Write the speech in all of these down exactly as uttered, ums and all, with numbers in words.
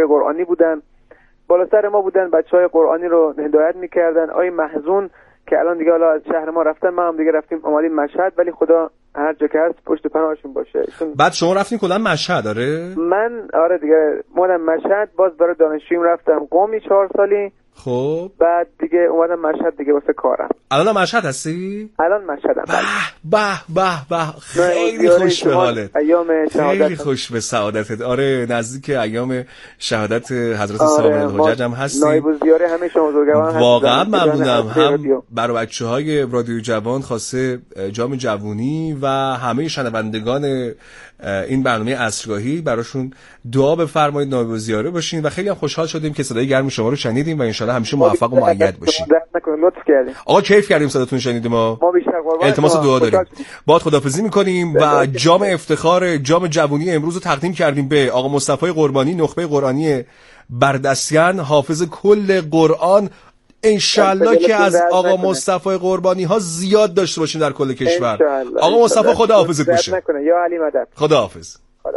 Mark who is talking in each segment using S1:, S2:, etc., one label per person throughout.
S1: نخبه قرآنی بودن، بالا سر ما بودن، بچهای قرآنی رو هدایت میکردن. آقای محزون که الان دیگه حالا از شهر ما رفتن، ما هم دیگه رفتیم اومدیم مشهد، ولی خدا هر جا که هست پشت پناهشون باشه.
S2: بعد شما رفتین کلا مشهد؟ آره
S1: من آره دیگه مودم مشهد، باز برای دانشجوییم رفتم قمی چهار سالی.
S2: خب
S1: بعد دیگه اومدم مشهد دیگه واسه کارم.
S2: الان مشهد هستی؟
S1: الان مشهدم.
S2: به به به به خیلی خوش به حالت،
S1: ایام شهادت
S2: خیلی خوش به سعادتت. آره نزدیک ایام شهادت حضرت آره سامع الحجج هم هستی.
S1: نایب الزیاره همه شما بزرگواران
S2: واقعا ممنونم، هم برای بچهای رادیو جوان خاصه جام جوونی و همه شنوندگان این برنامه عصرگاهی براشون دعا بفرمایید، نایب الزیاره باشین و خیلی هم خوشحال شدیم که صدای گرم شما رو شنیدیم و ان شاءالله همیشه موفق و مؤید باشین.
S1: لطف کردید
S2: آقا، کیف کردیم صداتون شنیدیم. ما
S1: ما بیشتر قربان
S2: التماس دعا داریم. باهات خداحافظی می‌کنیم و جام افتخار جام جوونی امروز رو تقدیم کردیم به آقا مصطفی قربانی، نخبه قرآنی بردسین، حافظ کل قرآن. انشالله که از آقا مصطفی قربانی ها زیاد داشته باشیم در کل کشور. آقا مصطفی خدا حافظت باشه.
S1: یا علی مدد.
S2: خدا حافظ.
S1: خدا.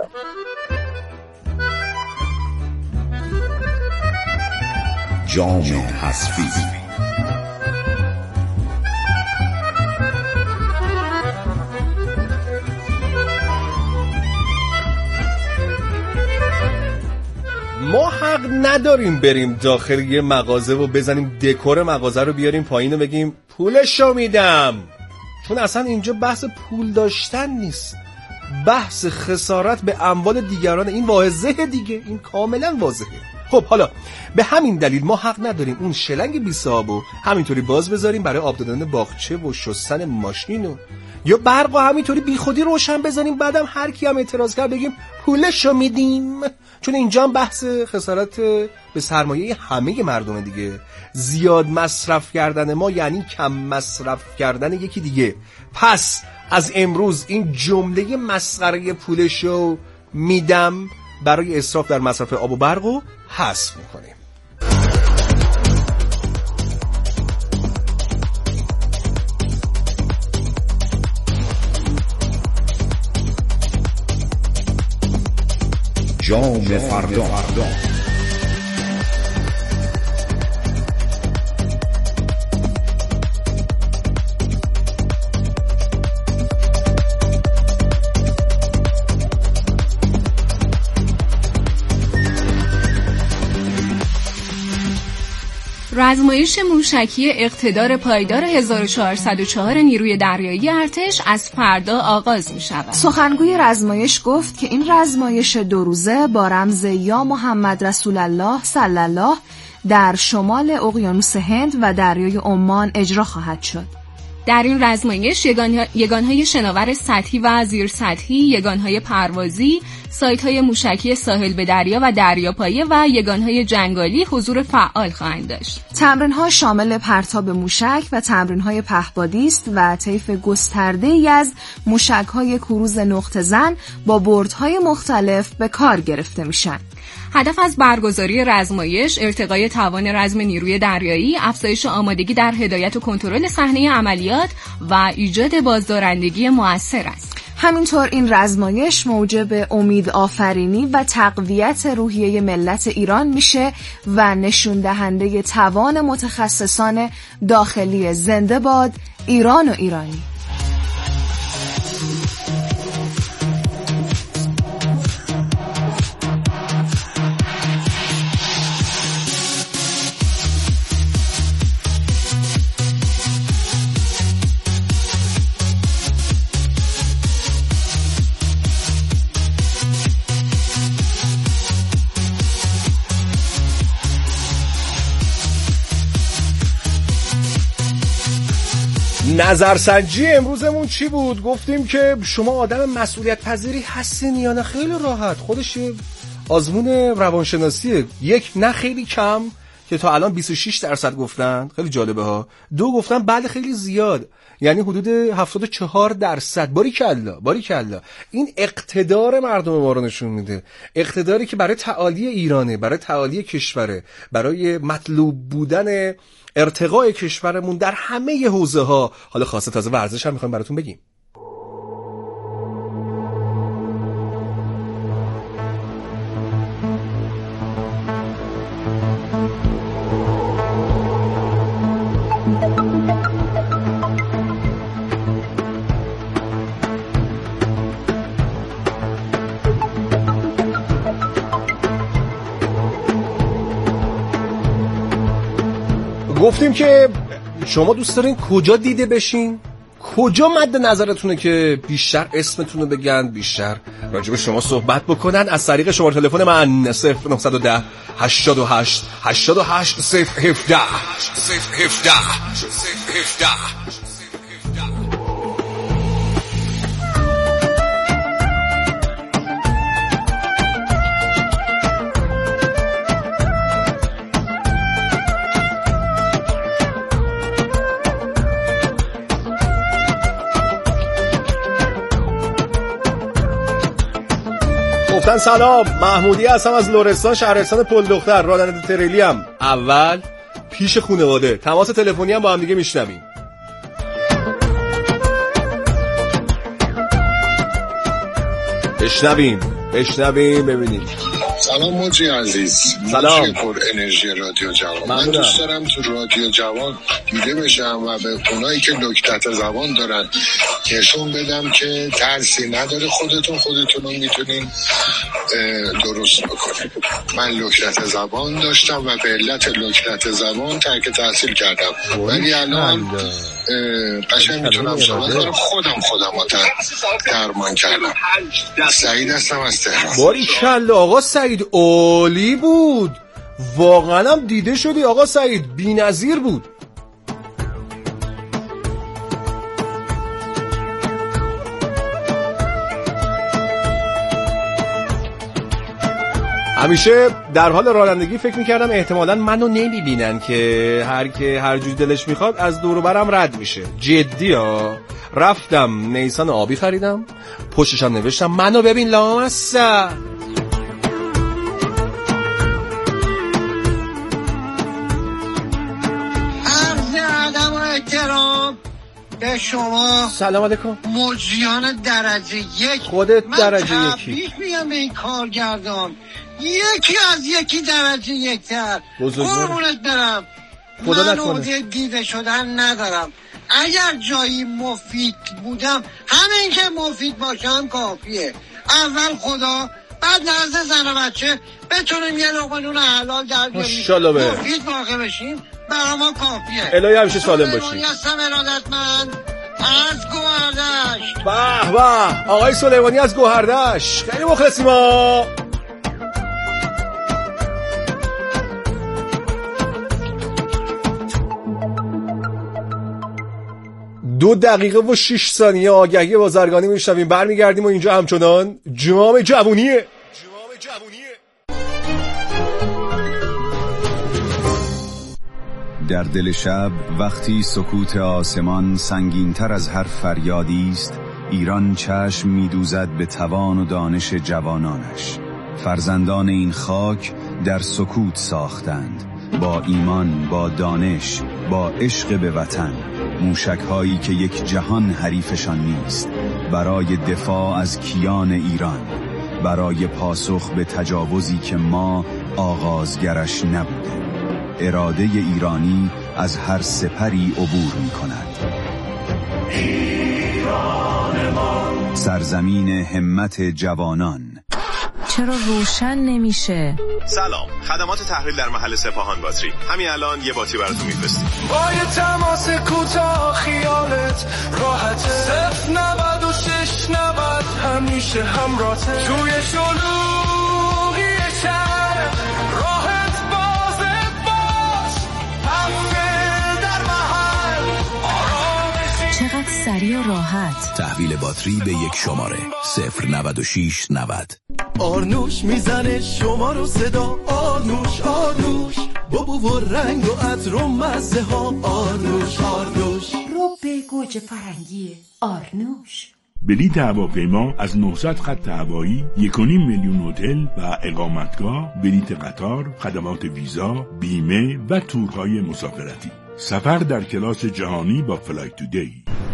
S3: جام حذفی.
S2: ما حق نداریم بریم داخل یه مغازه و بزنیم دکور مغازه رو بیاریم پایین و بگیم پولشو میدم، چون اصلا اینجا بحث پول داشتن نیست، بحث خسارت به اموال دیگران. این واضحه دیگه، این کاملا واضحه. خب حالا به همین دلیل ما حق نداریم اون شلنگ بی صابو همینطوری باز بذاریم برای آب دادن باغچه و شستن ماشین و یا برق و همینطوری بی خودی روشن بذاریم، بعدم هر کی هم اعتراض کرد بگیم پولشو میدیم، چون اینجا هم بحث خسارت به سرمایه همه مردم دیگه. زیاد مصرف کردن ما یعنی کم مصرف کردن یکی دیگه. پس از امروز این جمله مسخره پولشو میدم برای اسراف در مصرف آب و برق رو حذف میکنیم.
S3: جام فردا.
S4: رزمایش موشکی اقتدار پایدار هزار و چهارصد و چهار نیروی دریایی ارتش از فردا آغاز می شود.
S5: سخنگوی رزمایش گفت که این رزمایش دو روزه با رمز یا محمد رسول الله صلی الله در شمال اقیانوس هند و دریای عمان اجرا خواهد شد.
S4: در این رزمایش یگانهای شناور سطحی و زیر سطحی، یگانهای پروازی، سایت‌های موشکی ساحل به دریا و دریاپایه و یگانهای جنگالی حضور فعال خواهند داشت.
S5: تمرین‌ها شامل پرتاب موشک و تمرین‌های پهپادی است و طیف گسترده‌ای از موشک‌های کروز نقطه زن با بردهای مختلف به کار گرفته میشن.
S4: هدف از برگزاری رزمایش ارتقای توان رزم نیروی دریایی، افزایش آمادگی در هدایت و کنترل صحنه عملیات و ایجاد بازدارندگی مؤثر است.
S5: همینطور این رزمایش موجب امید آفرینی و تقویت روحیه ملت ایران میشه و نشون دهنده توان متخصصان داخلی. زنده باد ایران و ایرانی.
S2: نظرسنجی امروزمون چی بود؟ گفتیم که شما آدم مسئولیت پذیری هستین یا نه؟ خیلی راحت، خودش آزمون روانشناسیه. یک، نه خیلی کم که تا الان بیست و شش درصد گفتن، خیلی جالبه ها. دو گفتن بله خیلی زیاد، یعنی حدود هفتاد و چهار درصد. باریکلا باریکلا. این اقتدار مردم ما رو نشون میده، اقتداری که برای تعالی ایرانه، برای تعالی کشوره، برای مطلوب بودن ارتقای کشورمون در همه حوزه ها. حالا خاصه تازه ورزش هم میخوایم براتون بگیم. گفتیم که شما دوست دارین کجا دیده بشین؟ کجا مد نظرتونه که بیشتر اسمتون رو بگن، بیشتر راجع به شما صحبت بکنن؟ از طریق شماره تلفن من صفر نه یک صفر هشتاد و هشت هشتاد و هشت صفر هفده صفر هفده صفر هفده. گفتن سلام، محمودی هستم از لرستان شهرستان پل دختر، راننده تریلی ام. اول پیش خانواده، تماس تلفنی هم با هم دیگه میشنویم. بشنویم بشنویم ببینیم.
S6: سلام موجی عزیز.
S2: سلام.
S6: موجی پر انرژی رادیو جوان. من دوست دارم تو رادیو جوان دیده بشم و به اونایی که لکتت زبان دارن نشون بدم که ترسی نداره، خودتون خودتون رو میتونین درست بکنین. من لکتت زبان داشتم و به علت لکتت زبان ترک تحصیل کردم، ولی الان قشنگ میتونم صحبت کنم، خودم خودم رو درمان کردم. سعید هستم از تهران.
S2: باریکلا آقا سعید، عالی بود، واقعا هم دیده شدی آقا سعید، بی‌نظیر بود. همیشه در حال رانندگی فکر میکردم احتمالاً منو نمیبینن که هر که هر جوری دلش میخواد از دور و برم رد میشه. جدی ها. رفتم نیسان آبی خریدم، پشتشم نوشتم منو ببین لامصب.
S7: عرض ادب و احترام به شما
S2: سلام علیکم
S7: موجیان درجه یک.
S2: خودت درجه
S7: من
S2: یکی.
S7: تبریک میگم به این کارگردان، یکی از یکی درجه یکتر. قربونت برم.
S2: خدا
S7: من
S2: نکنه.
S7: عهده دیده شدن ندارم، اگر جایی مفید بودم همین که مفید باشم کافیه. اول خدا، بعد نزد زن و بچه بتونیم یه لقمه نون حلال در بیاریم، مفید واقع بشیم، برای ما کافیه.
S2: الهی همیشه سالم باشی.
S7: سلیمانی هستم ارادتمند از گوهردشت.
S2: به به آقای سلیمانی از گوهردشت، خیلی مخلصیم ها. دو دقیقه و شش ثانیه آگهی بازرگانی میشنویم، برمیگردیم و اینجا همچنان جام جوونیه. جام جوونیه.
S3: در دل شب وقتی سکوت آسمان سنگین‌تر از هر فریادی است، ایران چشم می‌دوزد به توان و دانش جوانانش. فرزندان این خاک در سکوت ساختند، با ایمان، با دانش، با عشق به وطن، موشک‌هایی که یک جهان حریفشان نیست، برای دفاع از کیان ایران، برای پاسخ به تجاوزی که ما آغازگرش نبودیم. اراده ایرانی از هر سپری عبور می‌کند. ایران ما، سرزمین همت جوانان.
S8: چرا روشن نمیشه؟
S9: سلام، خدمات تحویل در محل سپاهان باتری. همین الان یه باتری براتون میفرستیم.
S10: با یه تماس کوتاه خیالت راحته. صفر نود و شش نود همیشه همراهته. توی شلوغی شهر راحت بازت باش. هفته در محل آرامشی.
S8: چقدر سریع و راحت.
S11: تحویل باتری به یک شماره صفر نود و شش نود.
S10: آرنوش میزنه شما رو صدا. آرنوش آرنوش بابو و رنگ و عطر و مزه ها. آرنوش آرنوش
S12: رو به گوجه فرنگی آرنوش.
S13: بلیط هواپیما از نهصد خط هوایی، یک و نیم میلیون هتل و اقامتگاه، بلیط قطار، خدمات ویزا، بیمه و تورهای مسافرتی. سفر در کلاس جهانی با فلایت تودی.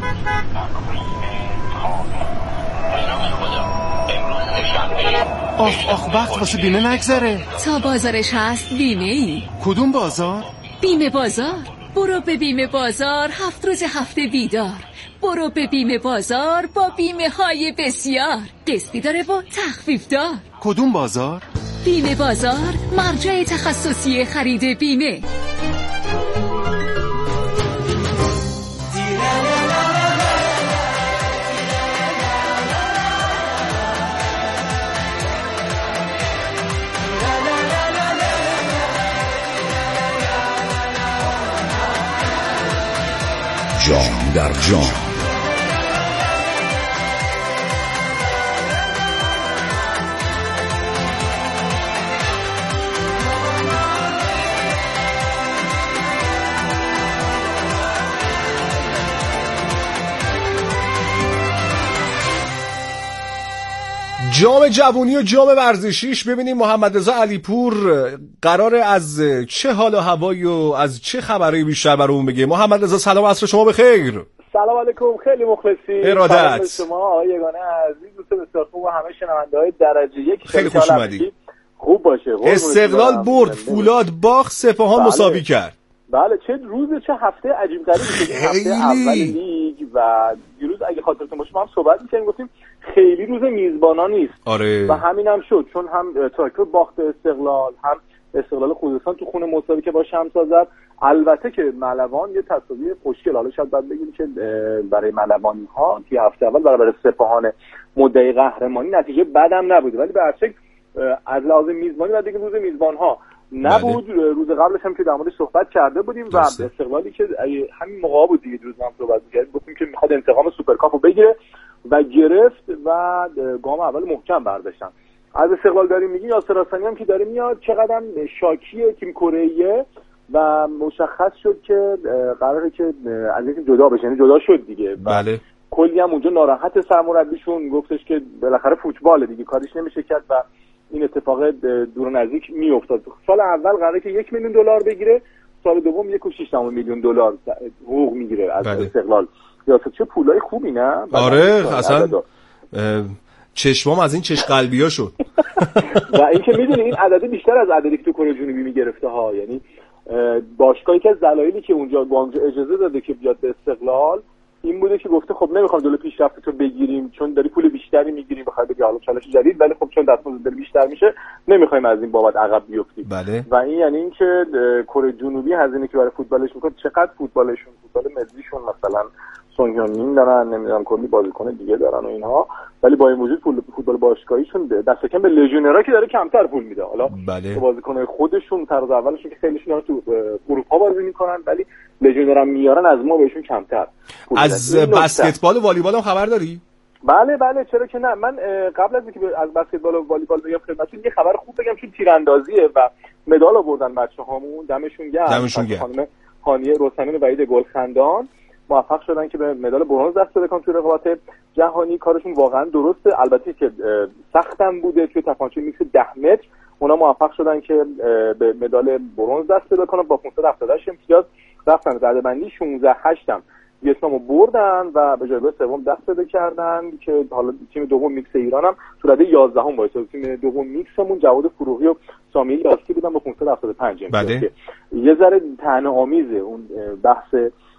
S10: آخ آخ وقت واسه بیمه نگذره.
S4: تا بازارش هست بیمه ای.
S10: کدوم بازار؟
S4: بیمه بازار. برو به بیمه بازار، هفت روز هفته بیدار. برو به بیمه بازار با بیمه های بسیار، قسطی داره و تخفیف دار.
S10: کدوم بازار؟
S4: بیمه بازار، مرجع تخصصی خرید بیمه.
S11: جام در جام.
S2: جام جوونی و جام ورزشیش ببینیم محمد رضا علیپور قراره از چه حال و هوایی و از چه خبری بیشتر برامون بگه. محمد رضا سلام، عصر شما بخیر.
S14: سلام علیکم، خیلی مخلصی.
S2: ارادت
S14: شما آقای یگانه عزیز، دوست بسیار خوب و همه شنونده‌های درجه یک.
S2: خیلی خوش اومدی.
S14: خوب باشه.
S2: استقلال برد، فولاد باخت، سپاهان بله. مساوی کرد.
S14: بله چه روز چه هفته عجیب غریبی شد. هفته اول لیگ و دیروز اگه خاطرتون باشه ما هم صحبت می‌کردیم گفتیم خیلی روز میزبانا نیست.
S2: آره.
S14: و همین هم شد، چون هم تراکتور باخت استقلال، هم استقلال خوزستان تو خونه مساوی که با شمس زد. البته که ملوان یه تساوی خوشگل، حالا شاید بعد بگیم که برای ملوانی‌ها که هفته اول برای سپاهان مدعی قهرمانی نتیجه بدم نبود، ولی به هر شکل از لحاظ میزبانی بعد دیگه روز میزبان‌ها نبود. بله. روز قبلش هم که در موردش صحبت کرده بودیم و استقلالی که همین موقع بود دیگه، روز هم صحبت کردیم گفتیم که میخواد انتقام سوپرکاپو بگیره و گرفت و گام اول محکم برداشتن. از استقلال داریم میگیم، یاسر حسنی هم که داره میاد چقدر شاکی تیم کره‌ایه و مشخص شد که قراره که از اینکه جدا بشه، یعنی جدا شد دیگه.
S2: بله.
S14: کلی هم اونجا ناراحت سرمربیشون، گفتش که بالاخره فوتباله دیگه، کاریش نمیشه کرد و این اتفاق دور نزدیک میافتاد. سال اول قراره که یک میلیون دلار بگیره، سال دوم یک و شش دهم میلیون دلار حقوق میگیره از بله. استقلال. یاسر چه پولای خوبی نه؟
S2: آره اصلا چشمام از این چش قلبیا شد.
S14: و اینکه میدونی این عدد بیشتر از عددی که تو کره جنوبی میگرفته ها، یعنی باشگاهی که از دلایلی که اونجا گوانگژو اجازه داده که بیاد به استقلال این بوده که گفته خب نمیخوام دل پیشرفت تو بگیریم چون داری پول بیشتری میگیری، بخوای بگی حالا چالش جدید، ولی خب چون دستمزد دل بیشتر میشه نمیخوایم از این بابت عقب بیفتیم.
S2: بله.
S14: و این یعنی اینکه کره جنوبی هزینه که برای فوتبالش میکنه، چقدر فوتبالشون فوتبال ملیشون مثلا سون هیون مین دارن، نمیدونم کلی بازیکن دیگه دارن و اینها، ولی با این وجود فوتبال باشگاهیشون دست کم به لژیونرها که داره کمتر پول میده. حالا
S2: بله.
S14: بازیکن‌های خودشون طرز اولشون که خیلیشون تو اروپا بازی میکنن، ولی لژیونرها میارن از ما بهشون کمتر.
S2: از بسکتبال و والیبال هم خبر داری؟
S14: بله بله چرا که نه. من قبل از اینکه از بسکتبال و والیبال بگم خدمتتون یه خبر خوب بگم، چون تیراندازیه و مدال آوردن بچه‌هامون، دمشون گرم.
S2: دمشون گرم.
S14: خانم هانیه رستمی و وحید گلخندان موفق شدن که به مدال برنز دست پیدا کنن تو رقابت جهانی. کارشون واقعا درسته، البته که سختم بوده. توی تپانچه میکس ده متر اونا موفق شدن که به مدال برنز دست پیدا کنن، با پانصد و هفتاد و هشت امتیاز رفتن رده بندی شانزده هشت هم ویتنامو بردن و به جایگاه سوم دست پیدا کردن که حالا تیم دوم میکس ایران هم تو رده یازدهم وایساد. تیم دوم میکسمون جواد فروغی و سامیه یاسکی بودن با پانصد و هفتاد و پنج امتیاز.
S2: بله.
S14: یه ذره طعنه‌آمیزه اون بحث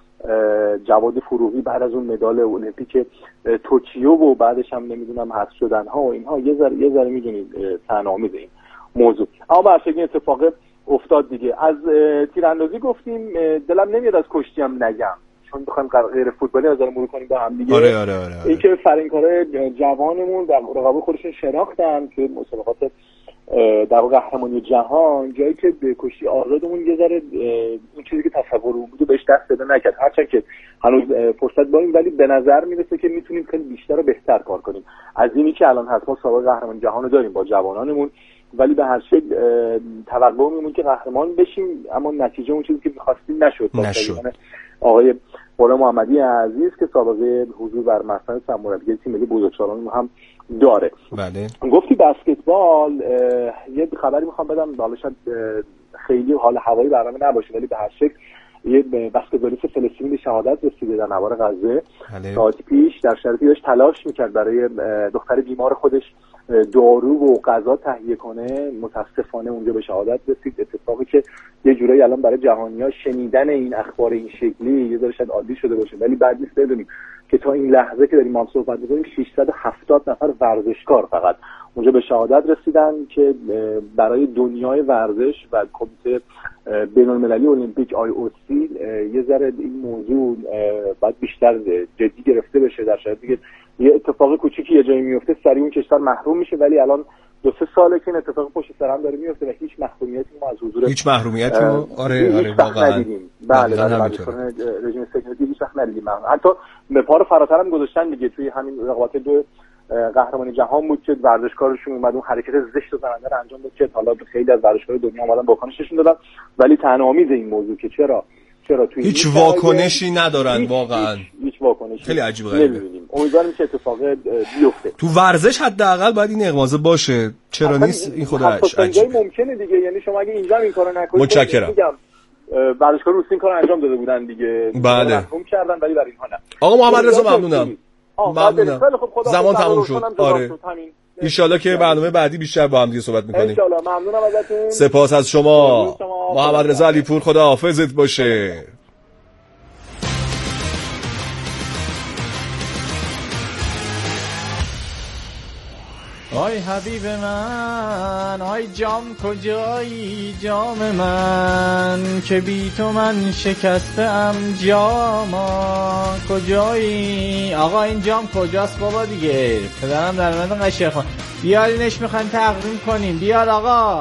S14: جواد فروغی بعد از اون مدال المپیک توکیو و بعدش هم نمیدونم حذف شدن ها و اینها، یه ذره یه ذره میدونید طعنه‌آمیزه این موضوع. اما به هر حال این اتفاق افتاد دیگه. از تیراندازی گفتیم، دلم نمیاد از کشتی هم نگم چون بخوایم غیر فوتبالی نظر مرور کنیم با هم دیگه.
S2: آره آره آره.
S14: این که فرینکارای جوانمون در رقابت خودشون شناختن که مسابقات در قهرمانی جهان، جایی که به کشتی آزادمون یه ذره اون چیزی که تصور بود بهش دست پیدا نکرد، هرچند که هنوز فرصت داریم، ولی به نظر میرسه که میتونیم خیلی بیشتر و بهتر کار کنیم از اینی که الان هست. ما سابقه قهرمانی جهان داریم با جوانانمون، ولی به هر شکل توقعمون که قهرمان بشیم، اما نتیجه اون چیزی که می‌خواستیم نشد.
S2: نشد.
S14: آقای غلام محمدی عزیز که سابقه حضور بر مسند سرمربی تیم ملی بزرگسالان هم داره.
S2: بله.
S14: گفتی بسکتبال، یه خبری میخوام بدم، حالا شاید خیلی حال هوایی برنامه نباشه، ولی به هر شکل یه بسکتبالیست فلسطینی به شهادت رسیده در نوار غزه. ساعت پیش در شرایطی داشت تلاش میکرد برای دختر بیمار خودش دارو و غذا تهیه کنه، متاسفانه اونجا به شهادت رسید. اتفاقی که یه جورایی الان برای جهانی‌ها شنیدن این اخبار این شکلی یه ذره شاید عادی شده باشه، ولی بعد نیست بدونیم که تا این لحظه که داریم ما صحبت می‌کنیم ششصد و هفتاد نفر ورزشکار فقط اونجا به شهادت رسیدن که برای دنیای ورزش و کمیته بین‌المللی المپیک آی او سی یه ذره این موضوع باید بیشتر جدی گرفته بشه. در شرایطی که یه اتفاق کوچیکی یه جایی میفته سریع اون کشور محروم میشه، ولی الان دو سه ساله که این اتفاق پشت سر هم داره میفته و هیچ محرومیتی ما از حضور
S2: هیچ محرومیتی ما آره آره واقعا
S14: بله بله رژیم سکیوریتی هیچ وقت ندیدیم. حتی پا رو فراتر هم گذاشتن دیگه، توی همین رقابت دو قهرمانی جهان بود که ورزشکارشون اومد اون حرکت زشت و زننده رو انجام داد که حالا خیلی از ورزشکارای دنیا اومدن واکنش نشون دادن، ولی طعنه‌آمیز این موضوع که چرا چرا توی
S2: هیچ واکنشی ندارن
S14: هیچ
S2: واقعا
S14: هیچ, هیچ واکنشی
S2: خیلی عجیب غریبه.
S14: امیدوارم که اتفاق بیفته.
S2: تو ورزش حداقل باید این اغمازه باشه، چرا نیست این خودش عجیبه.
S14: ممکنه دیگه، یعنی شما اگه اینجا این کارو نکنید
S2: متشکرم.
S14: میگم ورزشکار روسین کارو انجام داده بودن دیگه،
S2: بله
S14: محکوم کردن ولی برای اینها نه.
S2: آقا محمد رضا ممنونم. ممنونم. زمان تموم شد. آره. ان شاءالله که برنامه بعدی بیشتر با هم دیگه صحبت می‌کنیم.
S14: ان شاءالله. ممنونم ازتون.
S2: سپاس از شما. محمد رضا علیپور، خدا حافظت باشه.
S15: آی حبیب من، آی جام کجایی جام من، که بی تو من شکستم جاما کجایی. آقا این جام کجاست بابا دیگه؟ پدرم در من قشر خون بیارینش، میخوایم تقدیم کنیم. بیار آقا.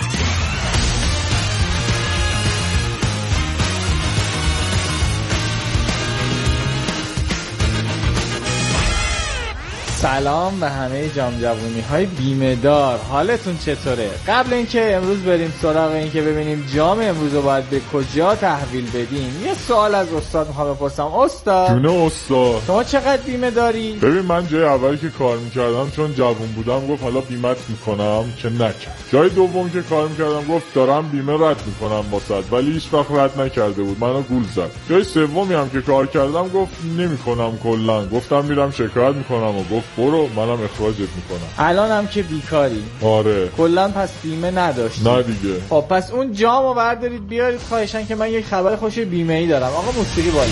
S15: سلام به همه جام جوونی های بیمه دار، حالتون چطوره؟ قبل اینکه امروز بریم سراغ این که ببینیم جام امروز رو باید به کجا تحویل بدیم، یه سوال از استاد میخوام بپرسم. استاد
S16: جونه استاد،
S15: شما چقدر بیمه داری؟
S16: ببین من جای اولی که کار میکردم چون جوون بودم گفت حالا بیمت میکنم که نکرد. جای دوم که کار میکردم گفت دارم بیمه رد میکنم واسط، ولی هیچ وقت رد نکرده بود، منو گول زد. جای سومی هم که کار کردم گفت نمیکنم کلا، گفتم میرم شکایت میکنم و گفت برو منم اخراجت میکنم.
S15: الان هم که بیکاری؟
S16: آره.
S15: کلا پس بیمه نداشتی؟
S16: نه دیگه.
S15: خب پس اون جامو بردارید بیارید خواهشاً که من یک خبر خوش بیمه ای دارم. آقا موسیقی بالا.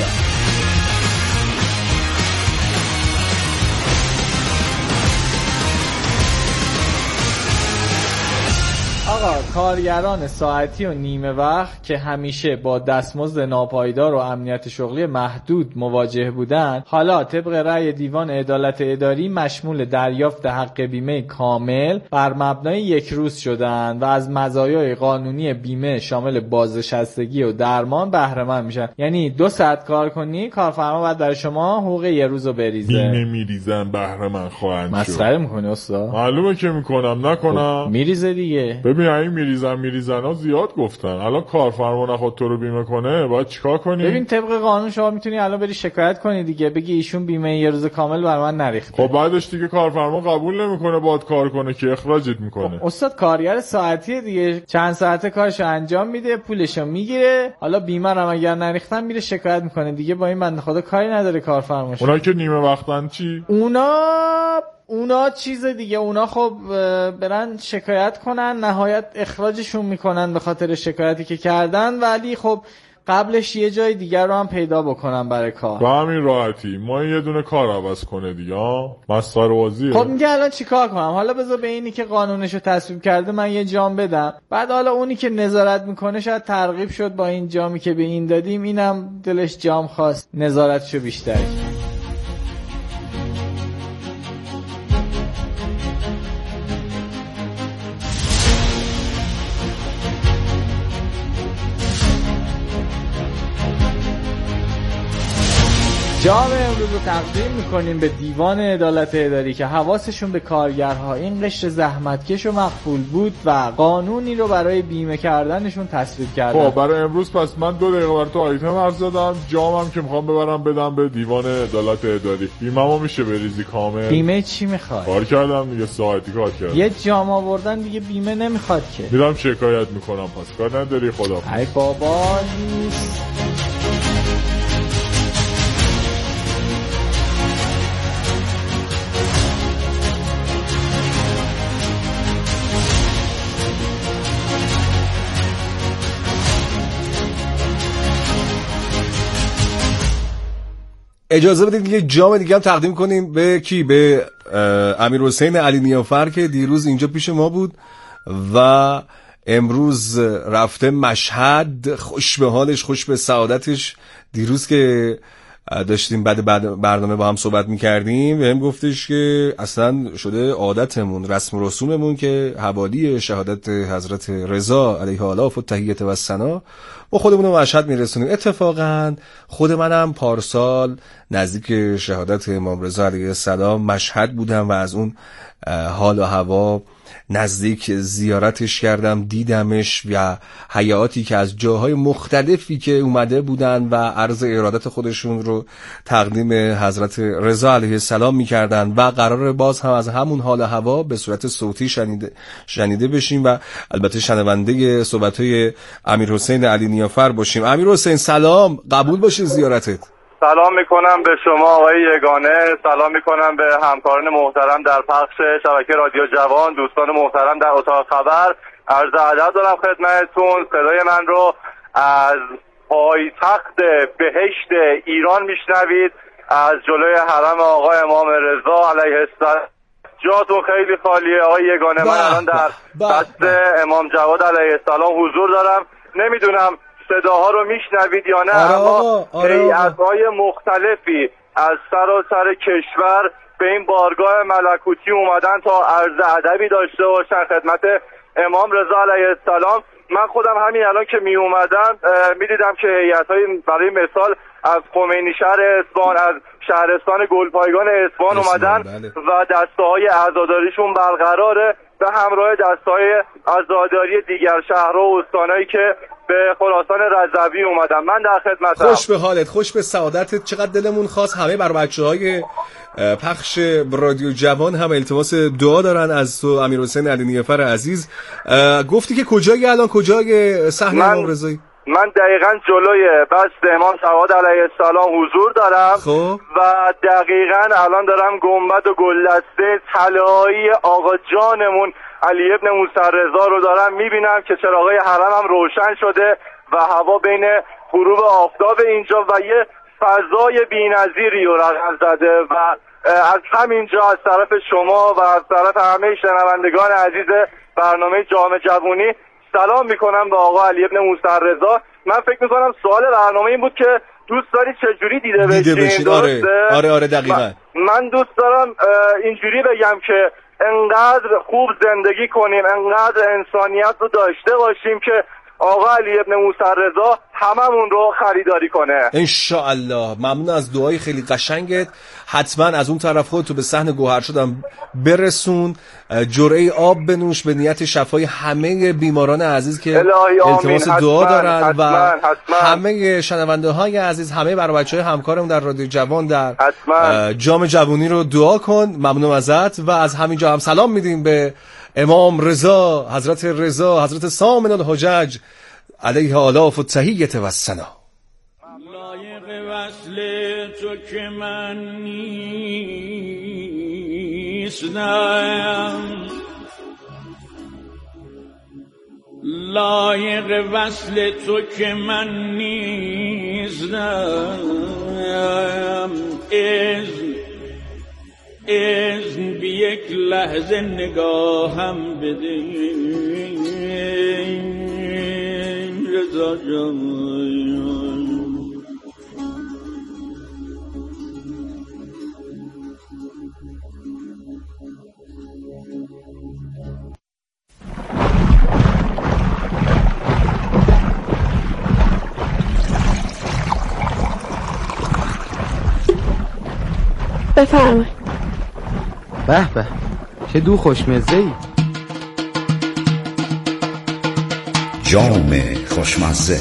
S15: آقا کارگران ساعتی و نیمه وقت که همیشه با دستمزد ناپایدار و امنیت شغلی محدود مواجه بودند، حالا طبق رأی دیوان عدالت اداری مشمول دریافت حق بیمه کامل بر مبنای یک روز شدند و از مزایای قانونی بیمه شامل بازنشستگی و درمان بهره مند میشن. یعنی دو ساعت کار کنی کارفرما باید برای شما حقوق یه روزو بریزه.
S16: بیمه میریزن بهره مند خواهند شد.
S15: مسخره میکنی استاد؟
S16: معلومه که میکنم، نکنم.
S15: میریزه دیگه.
S16: ببین این میریزن میریزن ها زیاد گفتن. الان کارفرما نخواد تو رو بیمه کنه باید چیکار کنی؟
S15: ببین طبق قانون شما میتونی الان بری شکایت کنی دیگه، بگی ایشون بیمه یه روز کامل بر من نریخته.
S16: خب بعدش دیگه کارفرما قبول نمیکنه باید کار کنه که اخراجت میکنه.
S15: خب استاد کارگر ساعتی دیگه چند ساعته کارشو انجام میده، پولشو میگیره، حالا بیمه رو اگر نریختن میره شکایت میکنه دیگه. با این بنده خدا کاری نداره کارفرماش.
S16: اونا که نیمه وقتن چی؟
S15: اونا اونا چیز دیگه، اونا خب برن شکایت کنن، نهایت اخراجشون میکنن به خاطر شکایتی که کردن، ولی خب قبلش یه جای دیگر رو هم پیدا بکنن برای کار.
S16: به همین راحتی ما یه دونه کار عوض کنه دیگه. ها مسخره بازیه.
S15: خب میگه الان چیکار کنم؟ حالا بذار به اینی که قانونشو تصویب کرده من یه جام بدم، بعد حالا اونی که نظارت میکنه شاید ترغیب شد با این جامی که به این دادیم، اینم دلش جام خواست نظارتشو بیشتر کنه. جام امروز رو تقدیم میکنیم به دیوان عدالت اداری که حواسشون به کارگرها این قشر زحمتکش و مقبول بود و قانونی رو برای بیمه کردنشون تصویب کردن.
S16: خب برای امروز پس من دو دقیقه برای تو آیتم عرض دادم. جامم که میخوام ببرم بدم به دیوان عدالت اداری. بیمه‌مو میشه بریزی کامل؟
S15: بیمه چی میخواد؟
S16: کار کردم دیگه، ساعتی کار کردم.
S15: یه جام آوردن دیگه بیمه نمیخواد که.
S16: میرم شکایت میکنم. پس کار نداری. خدا.
S15: ای بابا نیست.
S2: اجازه بدید یه جام دیگه هم تقدیم کنیم به کی؟ به امیرحسین علی نیافر که دیروز اینجا پیش ما بود و امروز رفته مشهد. خوش به حالش، خوش به سعادتش. دیروز که داشتیم بعد بعد برنامه با هم صحبت میکردیم بهم گفتش که اصلا شده عادتمون، رسم و رسوممون که حوالی شهادت حضرت رضا علیه آلاف و تحیت و ثنا با خودمون رو مشهد میرسونیم. اتفاقا خود منم پارسال نزدیک شهادت امام رضا علیه السلام مشهد بودم و از اون حال و هوا نزدیک زیارتش کردم، دیدمش و حیاتی که از جاهای مختلفی که اومده بودن و عرض ارادت خودشون رو تقدیم حضرت رضا علیه السلام میکردن و قرار باز هم از همون حال هوا به صورت صوتی شنیده, شنیده بشیم و البته شنونده صحبت‌های امیر حسین علی نیافر باشیم. امیر حسین سلام، قبول باشه زیارتت.
S17: سلام میکنم به شما آقای یگانه، سلام میکنم به همکاران محترم در پخش شبکه رادیو جوان، دوستان محترم در اتاق خبر. عرض ادب دارم خدمتتون. صدای من رو از پایتخت بهشت ایران میشنوید، از جلوی حرم آقا امام رضا علیه السلام. جاتون خیلی خالیه آقای یگانه. من الان در دست امام جواد علیه السلام حضور دارم. نمیدونم صداها رو میشنوید یا نه، اما هیئت‌های مختلفی از سراسر کشور به این بارگاه ملکوتی اومدن تا عرض ادبی داشته باشن خدمت امام رضا علیه السلام. من خودم همین الان که می اومدم میدیدم که هیئت‌های برای مثال از خمینی شهر اصفهان، از شهرستان گلپایگان اصفهان اومدن بله. و دسته‌های عزاداریشون برقراره به همراه دسته‌های عزاداری دیگر شهرها و استانایی که به خراسان رضوی اومدم. من در خدمتم.
S2: خوش به حالت، خوش به سعادتت. چقدر دلمون خواست همه بر بچه‌های پخش رادیو جوان هم التماس دعا دارن از تو امیر حسین علی نیافر عزیز. گفتی که کجایی الان، کجای صحنه امام رضایی؟
S17: من دقیقاً جلوی بست امام جواد علیه السلام حضور دارم
S2: خب.
S17: و دقیقاً الان دارم گنبد و گلدسته طلایی آقا جانمون علی ابن موسی رضا رو دارم میبینم که چراغای حرم هم روشن شده و هوا بین غروب آفتاب اینجا و یه فضای بی‌نظیری رو رقم زده و از همینجا از طرف شما و از طرف همه شنوندگان عزیز برنامه جام جوونی سلام میکنم به آقا علی ابن موسی رضا. من فکر میکنم سوال برنامه این بود که دوست داری چجوری دیده بشین؟
S2: دیده بشین آره. آره آره دقیقاً.
S17: من دوست دارم اینجوری بگم که انقدر خوب زندگی کنیم، انقدر انسانیت رو داشته باشیم که آقا علی ابن موسی رضا هممون رو خریداری کنه
S2: انشاءالله. ممنون از دعای خیلی قشنگت. حتما از اون طرف خودتو به صحن گوهر شدم برسون، جرعه آب بنوش به نیت شفای همه بیماران عزیز که التماس دعا دارن حتما، و حتما. همه شنونده های عزیز، همه برای بچه های همکارمون در رادیو جوان در حتما. جام جوونی رو دعا کن. ممنونم ازت و از همینجا هم سلام میدیم به امام رضا، حضرت رضا، حضرت سامن الحجج علیه آلاف و تحیت و ثنا.
S18: لایق وصل تو که من نیستم، لایق وصل تو که من نیستم، اذن اذن بی یک لحظه نگاهم بده رضا جان.
S19: بفرمایید.
S20: به به چه دو خوشمزه ای.
S11: جام خوشمزه.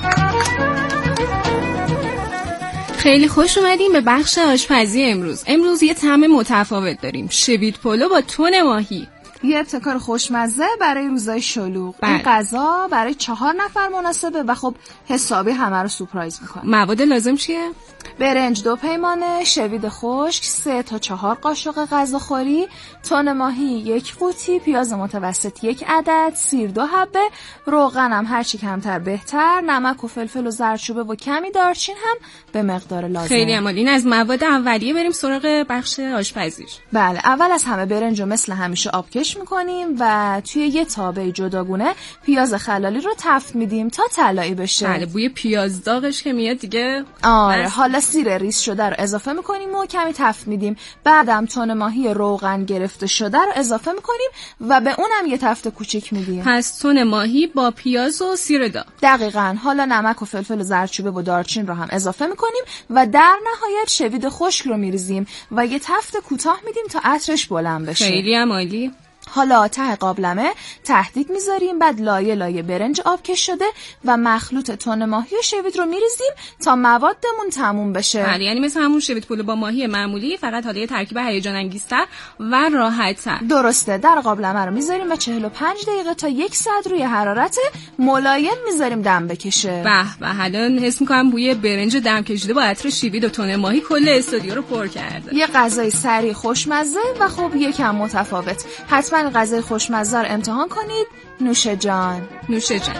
S4: خیلی خوش اومدیم به بخش آشپزی امروز. امروز یه طعم متفاوت داریم، شوید پلو با تن ماهی.
S5: یه ابتکار خوشمزه برای روزای شلوغ.
S4: بله.
S5: این غذا برای چهار نفر مناسبه و خب حسابی همه رو سورپرایز میکنه.
S4: مواد لازم چیه؟
S5: برنج دو پیمانه، شوید خشک سه تا چهار قاشق غذاخوری، تن ماهی یک قوطی، پیاز متوسط یک عدد، سیر دو حبه، روغن هم هرچی کمتر بهتر، نمک و فلفل و زردچوبه و کمی دارچین هم به مقدار لازم.
S4: خیلی عالی. این از مواد اولیه، بریم سراغ بخش آشپزیش.
S5: بله، اول از همه برنج رو مثل همیشه آبکش خشک میکنیم و توی یه تابه جداگونه پیاز خلالی رو تفت میدیم تا طلایی بشه.
S4: بله، بوی پیاز داغش که میاد دیگه.
S5: آره بس. حالا سیر ریز شده رو اضافه میکنیم و کمی تفت میدیم. بعدم تن ماهی روغن گرفته شده رو اضافه میکنیم و به اونم یه تفت کوچیک میدیم.
S4: پس تن ماهی با پیاز و سیر داغ.
S5: دقیقاً. حالا نمک و فلفل و زردچوبه و دارچین رو هم اضافه میکنیم و در نهایت شوید خشک رو میریزیم و یه تفت کوتاه میدیم تا عطرش بلند بشه.
S4: خیلی هم عالی.
S5: حالا ته قابلمه تهدیگ میذاریم، بعد لایه لایه برنج آبکش شده و مخلوط تن ماهی و شوید رو میریزیم تا موادمون تموم بشه.
S4: بله، یعنی مثل همون شوید پلو با ماهی معمولی، فقط حالا یه ترکیب هیجان انگیزتر و راحت‌تر.
S5: درسته. در قابلمه رو میذاریم و چهل و پنج دقیقه تا یک ساعت روی حرارت ملایم میذاریم دم بکشه.
S4: به به، حالا حس می‌کنم بوی برنج دم کشیده با عطر شوید و تن ماهی کل استودیو رو پر کرده.
S5: یه غذای سریع خوشمزه و خب یکم متفاوت. حتما غذای خوشمزه رو امتحان کنید. نوش جان.
S4: نوش جان.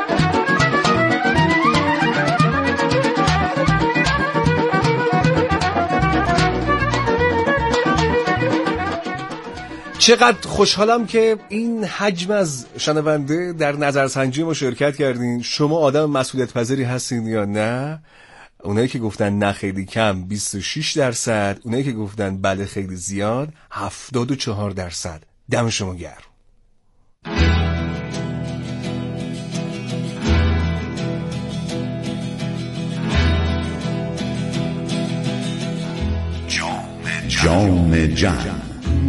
S2: چقدر خوشحالم که این حجم از شنونده در نظرسنجی ما شرکت کردین. شما آدم مسئولیت پذیری هستین یا نه؟ اونایی که گفتن نه خیلی کم بیست و شش درصد، اونایی که گفتن بله خیلی زیاد هفتاد و چهار درصد. دم شما گرم.
S11: جام جم.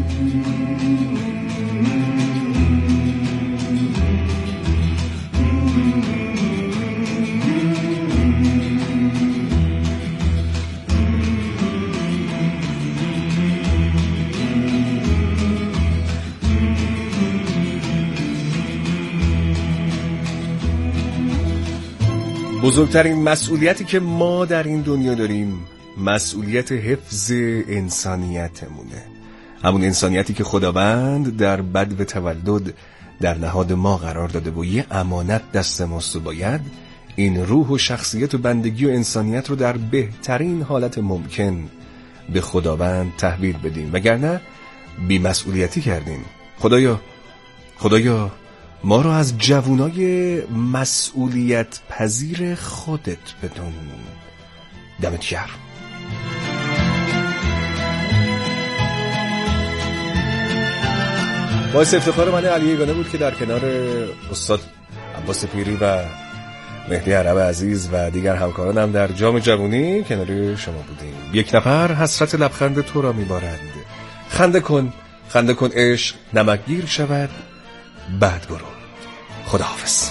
S2: بزرگترین مسئولیتی که ما در این دنیا داریم مسئولیت حفظ انسانیتمونه. همون انسانیتی که خداوند در بدو تولد در نهاد ما قرار داده و یه امانت دست ماست و باید این روح و شخصیت و بندگی و انسانیت رو در بهترین حالت ممکن به خداوند تحویل بدیم، وگرنه بی‌مسئولیتی کردیم. خدایا خدایا ما رو از جوانای مسئولیت پذیر خودت بدون. دمت گرم. باعث افتخار من علی یگانه بود که در کنار استاد عباس پیری و مهدی عرب عزیز و دیگر همکارانم در جام جوانی کنار شما بودیم. یک نفر حسرت لبخند تو را میبارند. خنده کن خنده کن عشق نمکگیر شود، بعد برو. خداحافظ.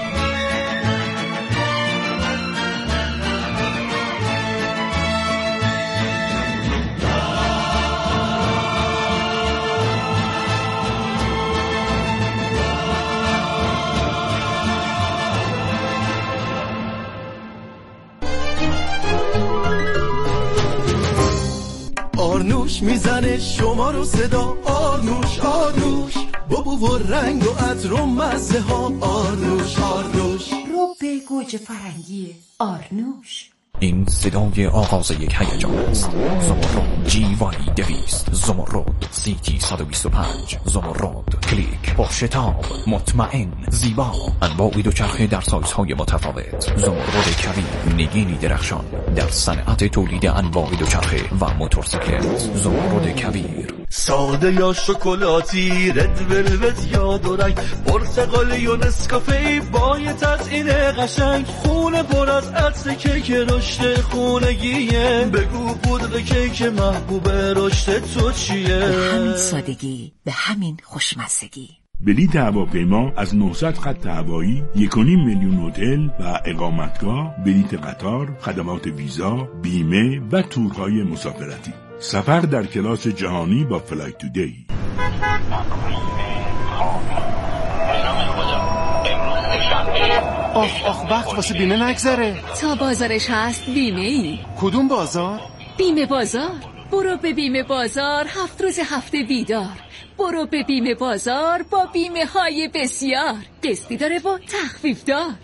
S10: آرنوش میزنه شما رو صدا، آرنوش آرنوش بابو و رنگ و عطر و مزه ها، آرنوش آرنوش
S12: رو به گوجه فرنگی آرنوش.
S11: این صدای آغاز یک هیجان است. زمرد جی وای دویست، زمرد سیتی صد و بیست و پنج، زمرد کلیک با شتاب مطمئن زیبا، انواع دوچرخه در سایزهای متفاوت. زمرد کویر نگینی درخشان در صنعت تولید انواع دوچرخه و موتورسیکلت. زمرد کویر
S10: ساده یا شکلاتی، رد ولوت یا دورنگ، پرتقالی و نسکافه با یه تزیین قشنگ، خونه پر از عطر کیک رشد خونگیه، بگو پودر کیک محبوب رشد تو چیه؟
S12: به همین سادگی، به همین خوشمزگی.
S13: بلیط هواپیما از نهصد خط هوایی، یک و نیم میلیون هتل و اقامتگاه، بلیط قطار، خدمات ویزا، بیمه و تورهای مسافرتی. سفر در کلاس جهانی با فلایت تودی.
S21: آخ آخ وقت واسه بیمه نگذره.
S12: تا بازارش هست بیمه ای.
S21: کدوم بازار؟
S12: بیمه بازار. برو به بیمه بازار، هفت روز هفته بیدار. برو به بیمه بازار با بیمه های بسیار، قسطی داره و تخفیف دار.